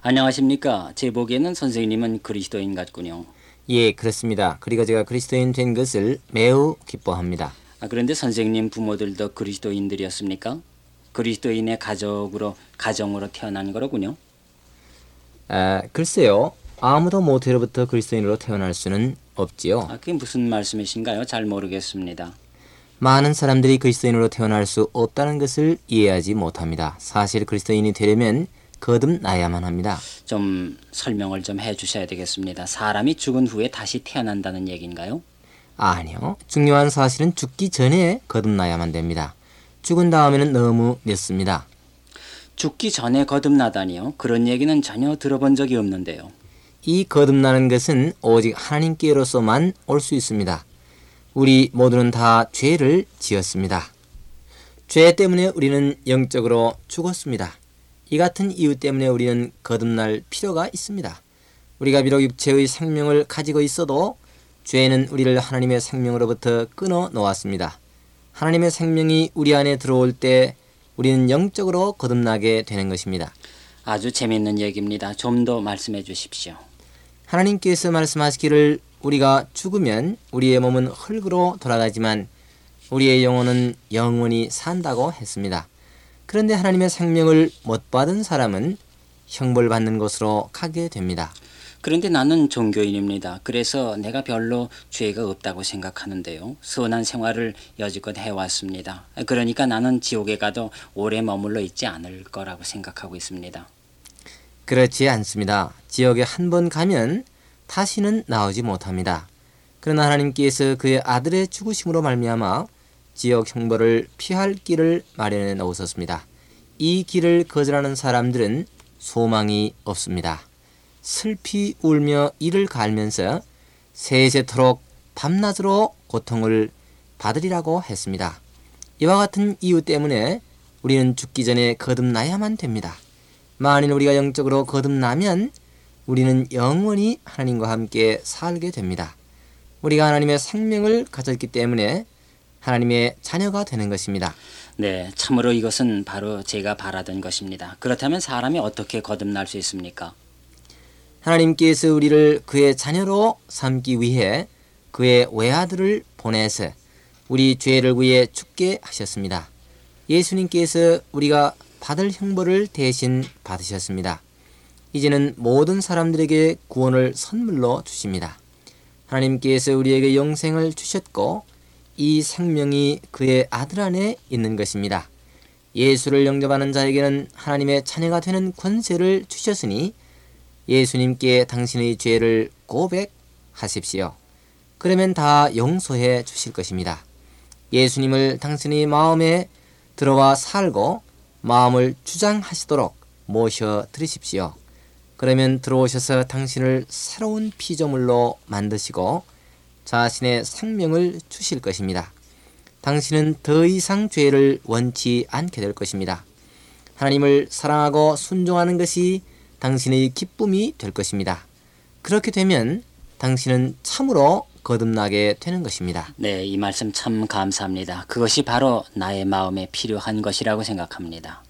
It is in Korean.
안녕하십니까. 제 보기에는 선생님은 그리스도인 같군요. 예, 그렇습니다. 그리고 제가 그리스도인 된 것을 매우 기뻐합니다. 그런데 선생님 부모들도 그리스도인들이었습니까? 그리스도인의 가정으로 태어난 거로군요. 글쎄요. 아무도 모태로부터 그리스도인으로 태어날 수는 없지요. 그게 무슨 말씀이신가요? 잘 모르겠습니다. 많은 사람들이 그리스도인으로 태어날 수 없다는 것을 이해하지 못합니다. 사실 그리스도인이 되려면 거듭나야만 합니다. 좀 설명을 좀 해주셔야 되겠습니다. 사람이 죽은 후에 다시 태어난다는 얘기인가요? 아니요. 중요한 사실은 죽기 전에 거듭나야만 됩니다. 죽은 다음에는 너무 늦습니다. 죽기 전에 거듭나다니요? 그런 얘기는 전혀 들어본 적이 없는데요. 이 거듭나는 것은 오직 하나님께로서만 올 수 있습니다. 우리 모두는 다 죄를 지었습니다. 죄 때문에 우리는 영적으로 죽었습니다. 이 같은 이유 때문에 우리는 거듭날 필요가 있습니다. 우리가 비록 육체의 생명을 가지고 있어도 죄는 우리를 하나님의 생명으로부터 끊어 놓았습니다. 하나님의 생명이 우리 안에 들어올 때 우리는 영적으로 거듭나게 되는 것입니다. 아주 재밌는 얘기입니다. 좀 더 말씀해 주십시오. 하나님께서 말씀하시기를 우리가 죽으면 우리의 몸은 흙으로 돌아가지만 우리의 영혼은 영원히 산다고 했습니다. 그런데 하나님의 생명을 못 받은 사람은 형벌받는 곳으로 가게 됩니다. 그런데 나는 종교인입니다. 그래서 내가 별로 죄가 없다고 생각하는데요. 선한 생활을 여지껏 해왔습니다. 그러니까 나는 지옥에 가도 오래 머물러 있지 않을 거라고 생각하고 있습니다. 그렇지 않습니다. 지옥에 한 번 가면 다시는 나오지 못합니다. 그러나 하나님께서 그의 아들의 죽으심으로 말미암아 지옥 형벌을 피할 길을 마련해 놓으셨습니다. 이 길을 거절하는 사람들은 소망이 없습니다. 슬피 울며 이를 갈면서 세세토록 밤낮으로 고통을 받으리라고 했습니다. 이와 같은 이유 때문에 우리는 죽기 전에 거듭나야만 됩니다. 만일 우리가 영적으로 거듭나면 우리는 영원히 하나님과 함께 살게 됩니다. 우리가 하나님의 생명을 가졌기 때문에 하나님의 자녀가 되는 것입니다. 네, 참으로 이것은 바로 제가 바라던 것입니다. 그렇다면 사람이 어떻게 거듭날 수 있습니까? 하나님께서 우리를 그의 자녀로 삼기 위해 그의 외아들을 보내서 우리 죄를 위해 죽게 하셨습니다. 예수님께서 우리가 받을 형벌을 대신 받으셨습니다. 이제는 모든 사람들에게 구원을 선물로 주십니다. 하나님께서 우리에게 영생을 주셨고 이 생명이 그의 아들 안에 있는 것입니다. 예수를 영접하는 자에게는 하나님의 자녀가 되는 권세를 주셨으니 예수님께 당신의 죄를 고백하십시오. 그러면 다 용서해 주실 것입니다. 예수님을 당신의 마음에 들어와 살고 마음을 주장하시도록 모셔 드리십시오. 그러면 들어오셔서 당신을 새로운 피조물로 만드시고 자신의 생명을 주실 것입니다. 당신은 더 이상 죄를 원치 않게 될 것입니다. 하나님을 사랑하고 순종하는 것이 당신의 기쁨이 될 것입니다. 그렇게 되면 당신은 참으로 거듭나게 되는 것입니다. 네, 이 말씀 참 감사합니다. 그것이 바로 나의 마음에 필요한 것이라고 생각합니다.